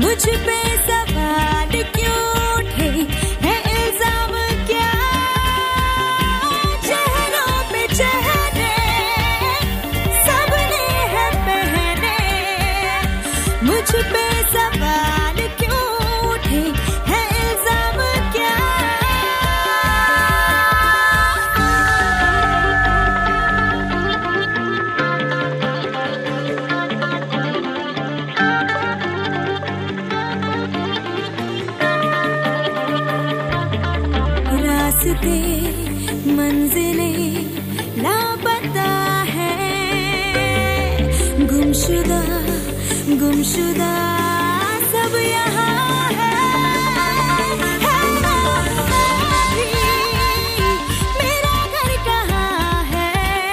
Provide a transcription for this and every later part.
मुझ पे सवाल क्यों उठे है, इल्जाम क्या चेहरों पे चेहरे सबने है पहने। मुझ पे सवाल क्यों उठे है, इल्जाम क्या। रास्ते मंजिलें लापता है, गुमशुदा गुमशुदा सब यहाँ है। अभी मेरा घर कहाँ है,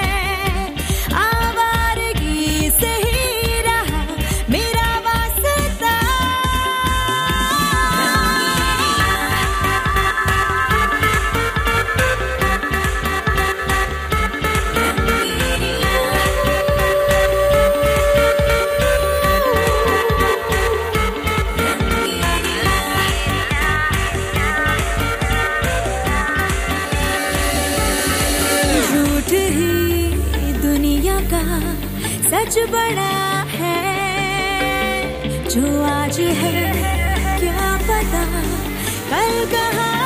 आवारगी से ही रहा मेरा वास्ता। दुनिया का सच बड़ा है, जो आज है क्या पता कल कहाँ